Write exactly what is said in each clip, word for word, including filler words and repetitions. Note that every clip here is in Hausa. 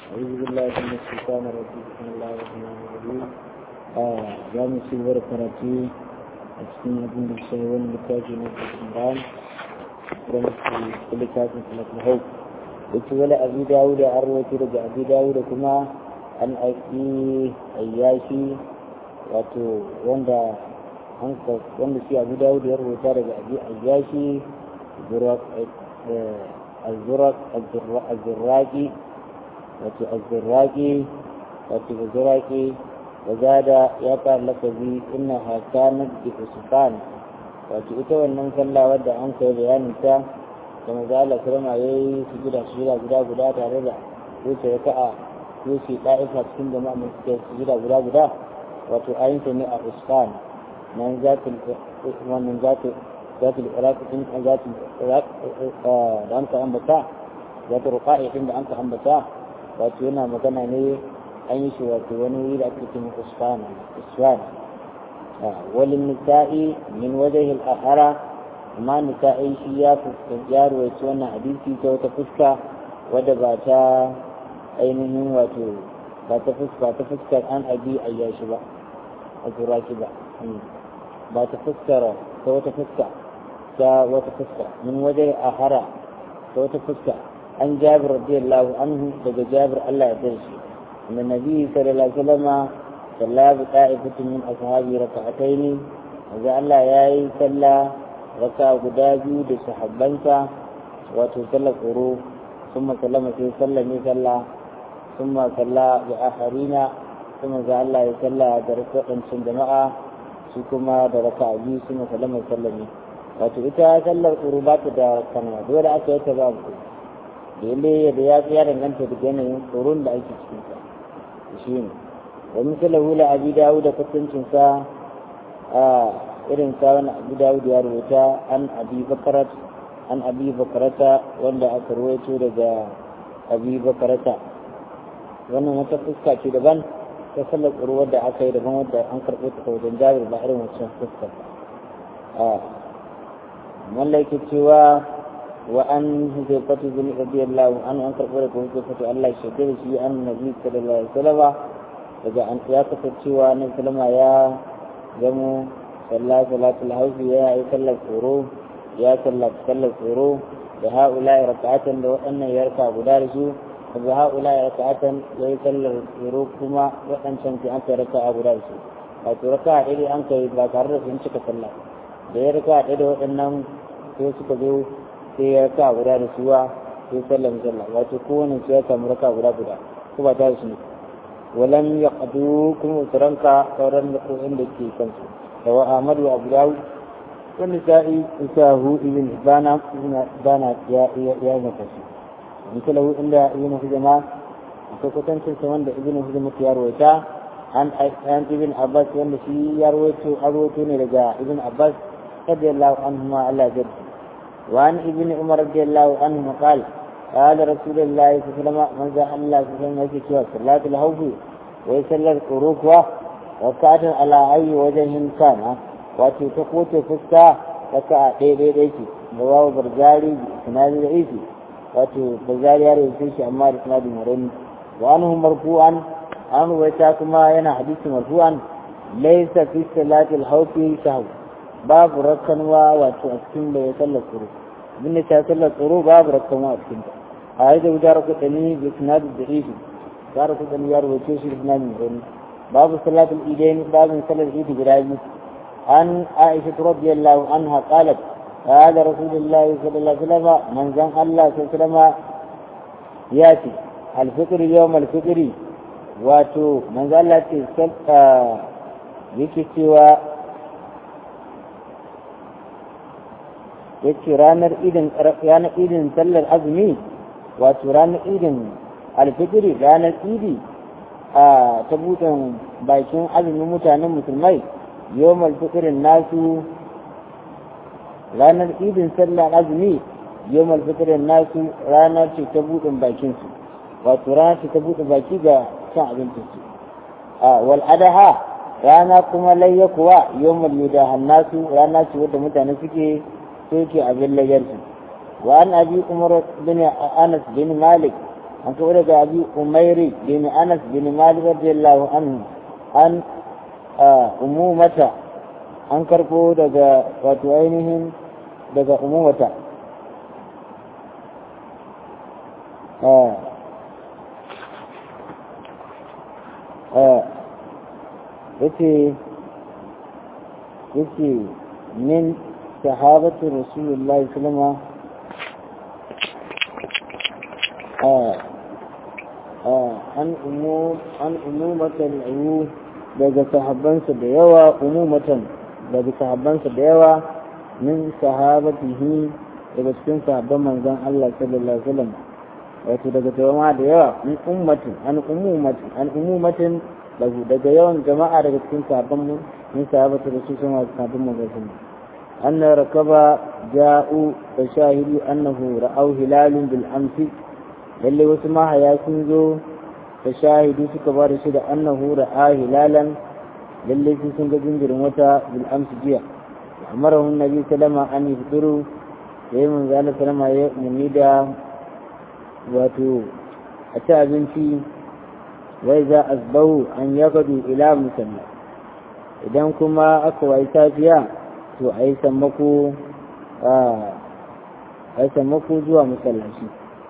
أعوذ بالله من الشيطان الرجيم بسم الله الرحمن الرحيم جامع سيور كراتي أسكن أبن الشيوان لكاجي نبي الإمران ورمسي كل كاتب في الهوب وتولى أبي داود أروة رجع أبي داود كما أن أكي أياشي واتو وندا أنك وندا في أبي داود أروة رجع أبي أياشي الزراق الزراق الزراقي wato azzurraki wato azzurraki wazada ya fara lafazi inna hakanat bi usfan wato ita wannan sallah wadda an kai bayanin ta da manzo Allah sallama yayi sujuda sujuda guda guda tare da wuce raka'a ko shi da'ifa cikin jama'a mun suke sujuda guda guda wato ayin ta ne a usfan nan zatul wannan zatul zatul iraq din zatul iraq da an ka ambata zatul ruqa'i din da an ka ambata wato yana magana ne an yi shi wato wani wuri da ake cikin usfana usfana walin nisa'i min wajhi al-akhara amma nisa'i shi ya fuskanci ya rawaito wannan hadisi ta wata fuska wadda ba ta ainihin wato ba ta fuska ta fuskar an abi ayyashi ba a turaki ba ba ta fuskar ta wata fuska ta wata fuska min wajhi al-akhara ta wata fuska عن جابر رضي الله عنه دجا جابر الله يدرسه أن النبي صلى الله عليه وسلم صلى بطائفة من أصحابه ركعتين وجاء الله ياي صلى ركع قداجي بصحبانسا وتصلى قروف ثم سلم في صلى صلى ثم صلى بآخرين ثم جاء الله يصلى دركة من جماعة سكما دركة بي ثم سلم سلمي وتؤتى صلى القروبات دركة دولة أكيد تبابه dole da ya ya danganta da yanayin tsoron da ake cikin sa shi ne wa misalahu la abi dawud da kwatancin sa a irin sa wani abi dawud ya rubuta an abi bakarat an abi bakarata wanda aka ruwaito daga abi bakarata wannan wata fuska ce daban ta sallar tsoro wadda aka yi daban wadda an karɓo ta wajen jabir ba irin wancan fuskar a mallaki cewa وأن حذيفة بن رضي الله عنه أنكر فرق حذيفة الله شكر شيء أن النبي صلى الله عليه وسلم وجاء أن يكتب شيء أن سلم يا جمو صلى صلاة الحوض يا يصلى الفروض يا صلى صلى الفروض بهؤلاء ركعة لو أن يركع بدارسه وبهؤلاء ركعة يصلى الفروض كما وأن شمس أنت ركع بدارسه فتركع إلي أنك إذا تعرف إن شك صلى بيركع إلي وأنهم يسكتوا sai ya raka guda da suwa sai sallam sallah wato kowane su ya samu raka guda guda ko ba ta shi walam yaqdu kuma taranka sauran da koyin da ke kansu sawa Ahmad wa Abu Dawud wanda sai isahu ibn Bana ibn Bana ya ya ya maka shi misalahu inda ibn Hujama akwai kwatancin sa wanda ibn Hujama ya rawaita an an ibn Abbas wanda shi ya rawaito rawaito ne daga ibn Abbas radiyallahu anhuma Allah ya وعن ابن عمر رضي الله عنه قال قال رسول الله صلى الله عليه وسلم من ذا الله صلى الله عليه وسلم صلاة الخوف ويصلى القروف وكعد على أي وجه كان وتتقوت فسكا فكا دي دي ديكي رواه برزالي بإسناد العيسي وتبرزالي يروي أمار إسناد مرين وعنه مرفوعا عنه ويتاكما ينا حديث مرفوعا ليس في صلاة الخوف شهو babu rakkanwa wato a cikin da ya sallar tsoro abin da ta sallar tsoro babu rakkanwa a cikin ta a yi da wujar kudani da sinadar da ifi wujar kudani ya rubuce shi da sinadar da babu salatul idaini babu sallar idi guda biyu an aisha radiyallahu anha qalat qala rasulullahi sallallahu alaihi wasallam manzon Allah sallallahu alaihi wasallam ya ce al-fitr yawm al-fitr wato manzon Allah ce yake cewa yace ranar idin ranar idin sallar azumi wato ranar idin alfitri ranar idi a tabutan bakin azumin mutanen musulmai yawmal fitrin nasu ranar idin sallar azumi yawmal fitrin nasu ranar ce ta budin bakin su wato ranar ce ta budin baki ga cin abincin su a wal adaha rana kuma layya kuwa yawmal yudahan nasu rana ce wadda mutane suke soke abin lagarsu wa an abi umar bin anas bin malik an kawo daga abi umairi bin anas bin malik radiyallahu anhu an umumata an karbo daga wato ainihin daga umumata yace yace min sahabatu rasulullahi sallallahu an umum an umumatan ayu daga sahabbansa da yawa umumatan daga sahabbansa da yawa min sahabatihi daga cikin sahabban manzon Allah sallallahu alaihi wasallam wato daga jama'a da yawa min ummatin an umumatin an umumatin daga yawan jama'a daga cikin sahabban mu min sahabatu rasulullahi sahabban manzon أن ركب جاءوا فشاهدوا أنه رأوا هلال بالأمس للي وسمع ياسين ذو فشاهدوا سكبار شد أنه رأى هلالا للي سنجد جنجر متى بالأمس جيا أمره النبي صلى الله عليه وسلم أن يفطروا يوم ذلك سلم منيدا واتو أتى بنتي وإذا أصبحوا أن يغدوا إلى مسلم إذا كما أقوى إسافيا to a yi sammako a yi sammako zuwa masallaci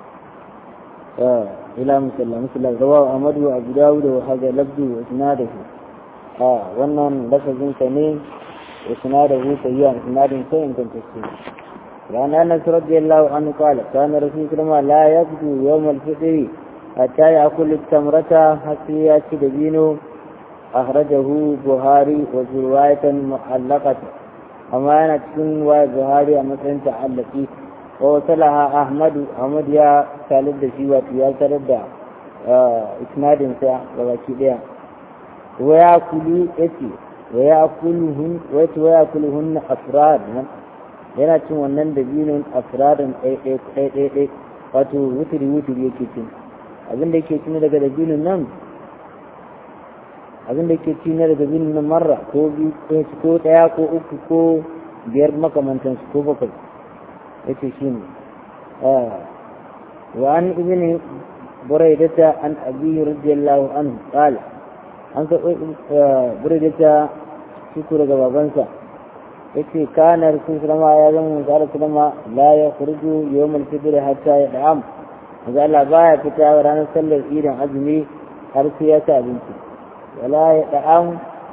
ila musalla musalla rawa Ahmadu Abu Dawud wa hadha labdu wa isnadahu a wannan lafazin sa ne wa isnadahu sayyan isnadin sai in tantance rana Anas radiyallahu anhu qala kana rasulullah la yabdu yawm al-fitr hatta ya'kul at-tamrata hatta yati dabino akhrajahu Buhari wa riwayatan mu'allaqatan amma yana cikin wa Buhari a matsayin ta'allaki wa wasalaha Ahmadu Ahmad ya talar da shi wato ya tarar da isnadin sa ga baki daya wa ya kulu yace wa ya kuluhun wato wa ya kuluhun afrad yana cin wannan dabinin afradan ɗai ɗai ɗai ɗai wato wuturi wuturi yake cin abin da yake cin daga dabinin nan abin da ke ci na daga binin na marra ko biyu ko ɗaya ko uku ko biyar makamantansu ko bakwai ya ce shi ne wa an ibini buraidata an abi radiyallahu anhu qala an ka buraidata shi ko daga babansa yace kana rasul sallama ya zama manzo sallama la ya khuruju yawm al-fitr hatta yad'am manzo Allah baya fita ranar sallar idin azumi har sai ya ci abinci wala ya da'am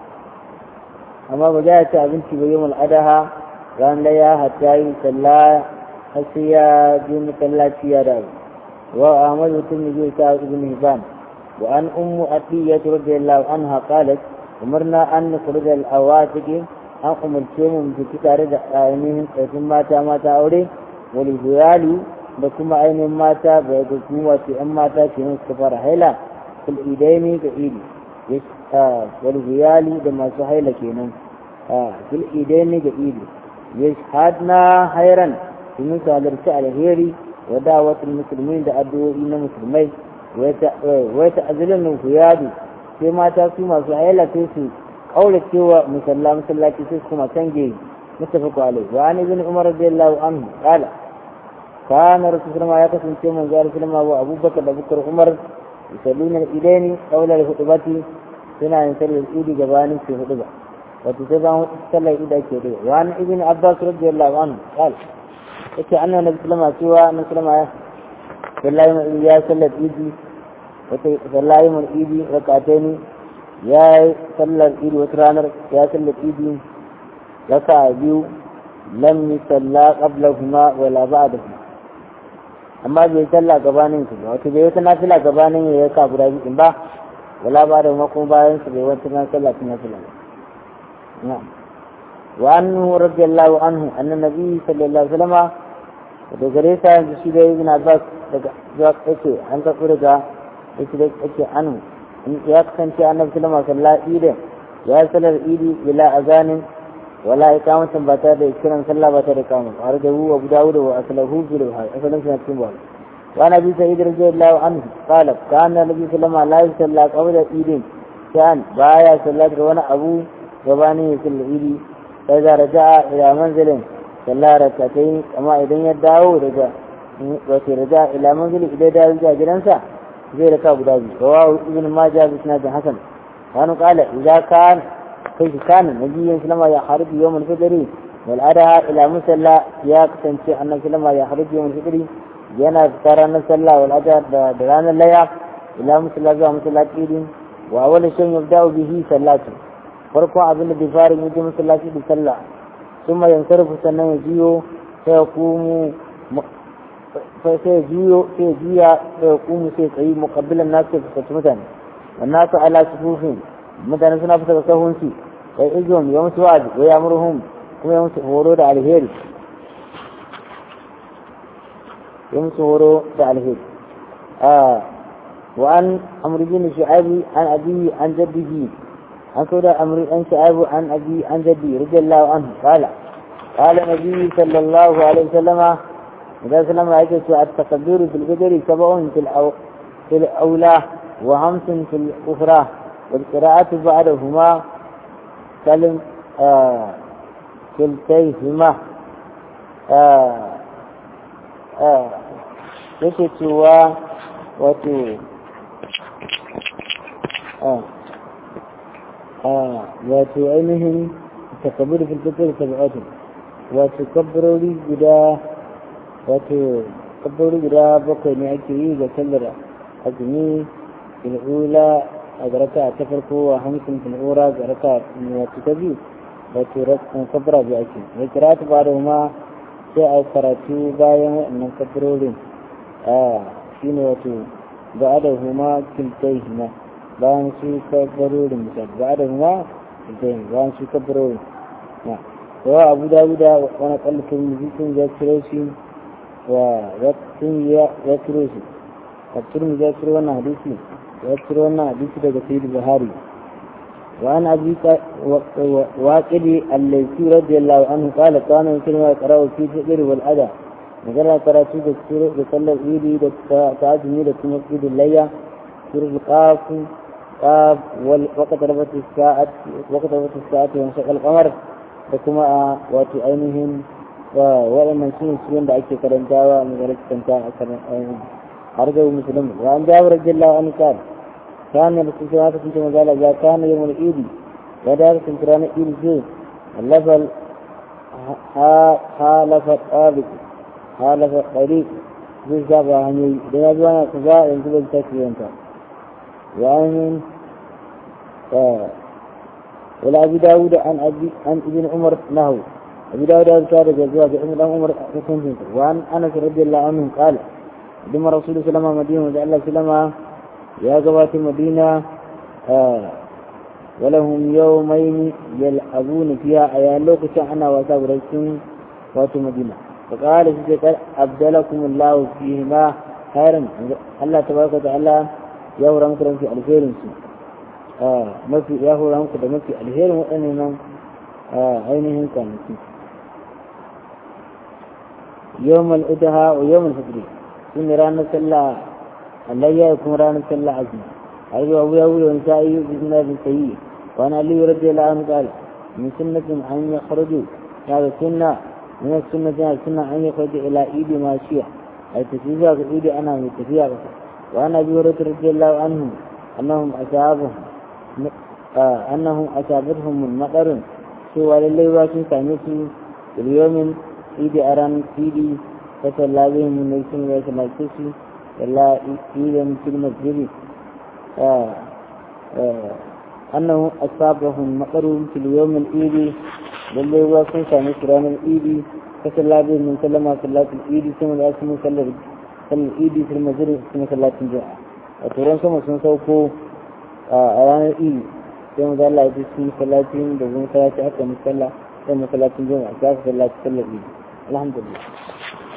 amma ba za ci abinci ba yawon adaha ran da ya hatta yi sallah har sai ya je masallaci ya dawo wa Ahmad mutum ne ta ibn Hibban wa an ummu atiyya radiyallahu anha qalat umarna an nukhruj al-awatiq an umarce mu mu tare da ainihin tsafin mata mata aure wal huyali da kuma ainihin mata ba ga kuma wasu yan mata ke yin su fara haila kul idaini ga idi والغيالي da masu haila kenan fil idaini ga idi yashhadna hayran sun salarci alheri wa da'watul muslimin da addu'o'i na musulmai wa ta'azilun huyadu sai mata su masu haila sai su kaura cewa musalla masallaci sai kuma cange mutafaqu alaihi wa an ibn umar radiyallahu anhu qala kana rasulullah ya kasance manzo rasulullah wa abubakar da bukar umar yusalluna al-idaini qawla al-khutbati suna yin sallar idi gabanin su hudu ba wato sai ban sallar idi ake da wani ibn abbas radiyallahu anhu qal yace annabi nabi sallama cewa annabi sallama ya sallallahi ya sallar idi wato sallallahi mun idi rak'ataini ya sallar idi wata ranar ya sallar idi raka'a biyu lam yusalla qablahuma wala ba'dahuma amma bai salla gabanin su ba wato bai wata nafila gabanin ya ka guda biyu ba wala ba da makon bayan su bai wata na sallah na fila na'am wa anhu radiyallahu anhu anna nabi sallallahu alaihi wasallam da gare sa yanzu shi da ibn Abbas daga zuwa kace an ka fura da yake da yake anhu in ya kasance annabi sallallahu alaihi wasallam idi ya sallar idi bila azanin wala ikamatan ba ta da kiran sallah ba ta da kama har da Abu Dawud wa aslahu fi al-bukhari asalan sai cikin bukhari وعن ابي سعيد رضي الله عنه قال كان النبي صلى الله عليه وسلم لا يصلى قبل العيد كان بايا صلى وانا ابو غباني يصلي العيد فاذا رجع الى منزله صلى ركعتين كما اذا يداو رجع وفي رجع الى منزله اذا داو جا جنسا zai raka guda biyu rawahu ibn majah bi sanadin hasan wani qala idza kan kai kana nabiyyin sallama ya harbi yawm al-fitr wal adha ila musalla ya kasance annabi sallama ya harbi yawm al-fitr yana tsara na sallah wal adha da ranar laya ila musalla zuwa musallati wa awwal shay yabda'u bihi sallatu farko abin da bai fara yi musallati da sallah kuma yansarfu sannan ya jiyo sai ya kumu sai ya jiyo sai ya jiya sai ya kumu sai tsayi muqabbilan nasu su fuskanci mutane wannan su ala sufufin mutane suna fita da sahunci sai izon ya musu wa'azi wa ya murhum kuma ya musu horo da alheri ya musu horo da alheri wa an amr bin shu'aib an abi an jaddihi an kauda amr an shu'aib an abi an jaddi radiyallahu anhu qala qala nabi sallallahu alaihi wasallam idan sallama yake cewa at-takbir fil qadri sab'un fil aw fil awla wa hamsun fil ukhra wal qira'atu ba'dahuma kalim kiltayhima yake cewa wato wato ainihin takabir fil qadri sab'atun wato kabbarori guda wato kabbarori guda bakwai ne ake yi ga sallar azumi fil ula a garaka ta farko wa hamsin fil ura garaka wato ta biyu wato rakan kabbara biyu ake ya kira ta ba da ma sai a karatu bayan waɗannan kabbarorin shine wato ba da huma kiltayhima bayan su kabbarorin misali ba da huma kiltayhima bayan su kabbarorin na yawa abu dawuda wani kallafin muzikin ya ciro shi wa sun ya ciro shi a turmi ya ciro wannan hadisi ya ciro wannan hadisi daga sayyid buhari wa an abi waqidi allazi radiyallahu anhu qala kana yusma yaqra'u fi fitr wal adha magana karatu da sura da sallar idi da ta'azumi da kuma idul layya sura qaf qaf wal waqt rabat as-sa'at waqt rabat as-sa'at wa shaqa al-qamar da kuma a wato ainihin waɗannan su ne da ake karantawa a maganar kanta a kan har da musulmi wa an jawo radiyallahu anhu qala kana rasulullah sallallahu alaihi wasallam ya kana yawmul idi ya da kan ranar idi ce lafal ha halafa tabiq halafa tariq zai zaba hanyoyi idan ya zuwa na kaza yanzu ban tafi yanka wa an ولا أبي داود عن أبي عن ابن عمر له أبي داود هذا جزاء ابن عمر كثير وعن أنس رضي الله عنه قال دم رسول الله صلى الله عليه وسلم وجعل سلم يا جوات المدينة آه ولهم يومين يلعبون فيها أيالوك شعنا وساب رسول وات المدينة فقال سيدك أبدلكم الله فيهما خيرا الله تبارك وتعالى يورا مكرم في الخير mafi ya hura muku da mafi alherin waɗannan ainihin kwanaki yawmal udaha wa yawmal fitri sun ranar sallah alayya kuma ranar sallah azumi ayi wa wuya wuya wani sa'i bisna bin sayi wa ana ali radiyallahu anhu qala min sunnatin an yakhruju ya sunna min sunnatin sunna an yakhruju ila idi mashiya ay tafiya ga idi ana mai tafiya ba wa ana bi radiyallahu anhu annahum ashabuhum أنهم أصابتهم من مطر سوى لله واسم كانتي اليوم إيدي أران إيدي فصلى بهم من نيسم ويسم الكسي فلا إيدي من كلمة جري أنه أصابهم مطر في اليوم الإيدي لله واسم كانتي ران الإيدي فصلى بهم من سلم صلاة الإيدي ثم الأسم صلى الإيدي في المجري ثم صلاة الجمعة وترون ثم سنسوكو a ranar iri sai mu zalla ya ci salatin da zuwa salati aka musalla sai musalatin juma'a sai aka sallaci sallar iri alhamdulillah